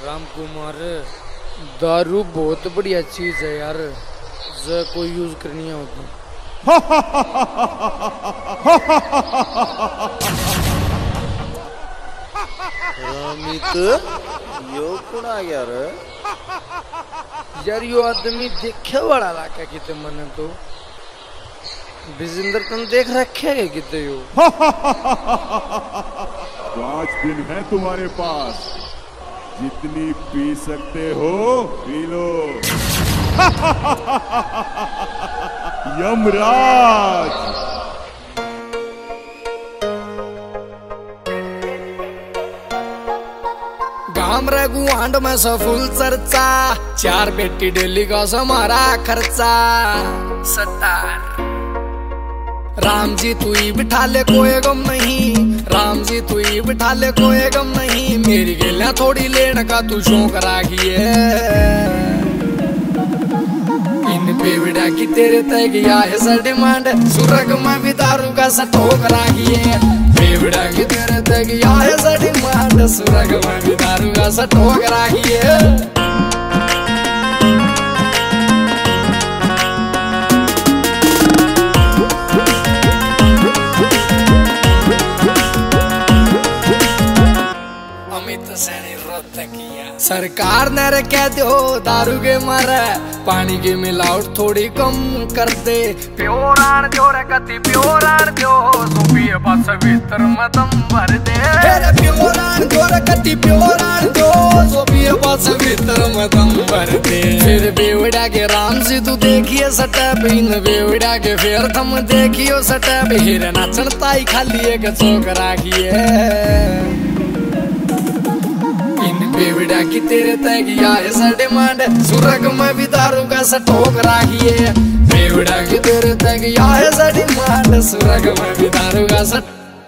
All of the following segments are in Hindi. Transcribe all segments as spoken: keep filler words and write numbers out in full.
राम कुमार, दारू बहुत बढ़िया चीज है यार, ज कोई यूज करनी होगी। रामित यो कौन आ गया रे? यार यो आदमी देखे वाला लाका किते मने तो विजेंद्र तुम देख रखे है किते यो। पांच दिन है तुम्हारे पास, जितनी पी सकते हो पी लो। यमराज गाम रघुआंड में सफुल चर्चा, चार बेटी डेली का समारा खर्चा। सत्तार राम जी तू ही बिठा ले कोई गम नहीं, राम जी तू ही बिठा ले कोई गम नहीं, मेरी गेलियां थोड़ी लेने का तू शौक राखिए। इन बेवड़ा की तेरे तय गया है सर डिमांड, सुरग में भी दारू का सटोक राखिए। बेवड़ा की तेरे तय गया है सर डिमांड, सुरग में भी दारू का सटोक राखिए। सरकार ने रे कह दो दारू के मारे, पानी की मिलावट थोड़ी कम कर दे। प्योर आन दो रे कति प्योर आन दो, सुपिए बस भीतर में दम भर दे। रे प्योर आन दो रे कति प्योर आन दो, सुपिए बस भीतर में दम भर दे। फिर बेवड़ा के राम जी तू देखिए सटैप, इन बेवड़ा के फिर तुम देखियो सटैप, हीरे नाचन ताई खाली एक चौक राखिए। बेवड़ा की तेरे तय गया है सर डिमांड, सुरग में भी दारू का सटोक राखिए। बेवड़ा की तेरे तय गया है सर डिमांड, सुरग में भी दारू का सट।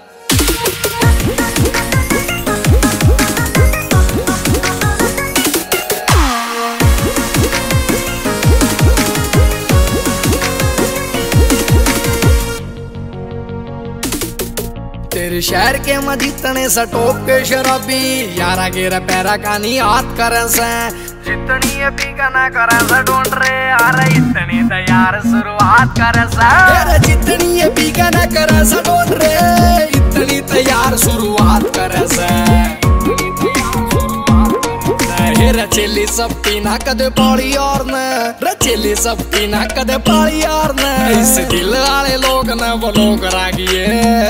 तेरे शहर के मधी तने सटोक के शराबी, यारा गेरा पैरा कानी हाथ करे से। जितनी ये पीका ना करे से ढूंढ रे, अरे इतनी तैयार शुरुआत करे से। अरे जितनी ये पीका ना करे से ढूंढ रे, इतनी तैयार शुरुआत करे से। रचेली सब पीना कदे पाली और न, रचेली सब पीना कदे पाली और न, इस दिल वाले लोग न वो लोग रागिए।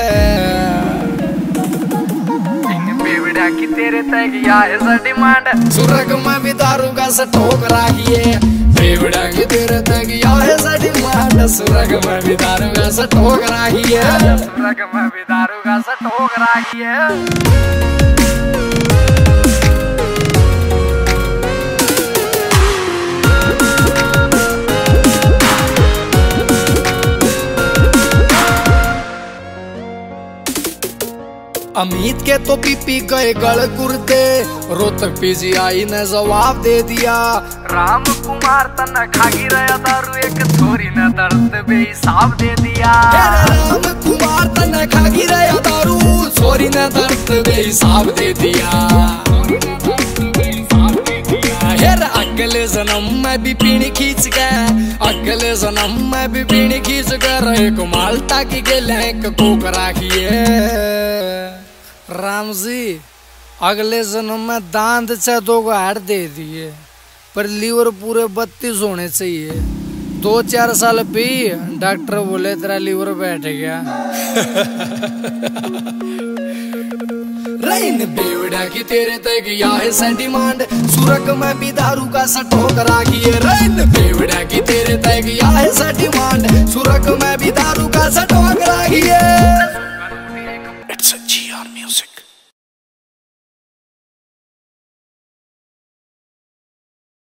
बेवड़ा की तेरे तय गया है सर डिमांड, सुरग में भी दारू का सटोक राखिए। बेवड़ा की तेरे तय गया है सर डिमांड, सुरग में भी दारू का सटोक राखिए। सुरग में भी दारू का सटोक राखिए। अमित के तो पी पी गए गल गुर्दे, रोहतक पीजीआई ने जवाब दे दिया। राम कुमार तना खागी रहा दारू, एक छोरी ने दर्द बेहिसाब दे दिया। राम कुमार तना खागी रहा दारू, छोरी ने दर्द बेहिसाब दे दिया। अगले जन्म में भी पीनी खींच गए, अगले जन्म में भी पीनी खींच कर एक माल्टा की गेले कोक राखिए। राम जी अगले जन्म में दांत से दो को हार दे दिए, पर लीवर पूरे बत्तीस होने चाहिए। दो चार साल पी, डॉक्टर बोले तेरा लीवर बैठ गया। रैन बेवड़ा की तेरे तय गया है सर डिमांड, सुरग में भी दारू का सटोक राखिए। रैन बेवड़ा की तेरे तय गया है सर डिमांड, सुरग में भी दारू का सटोक राखिए।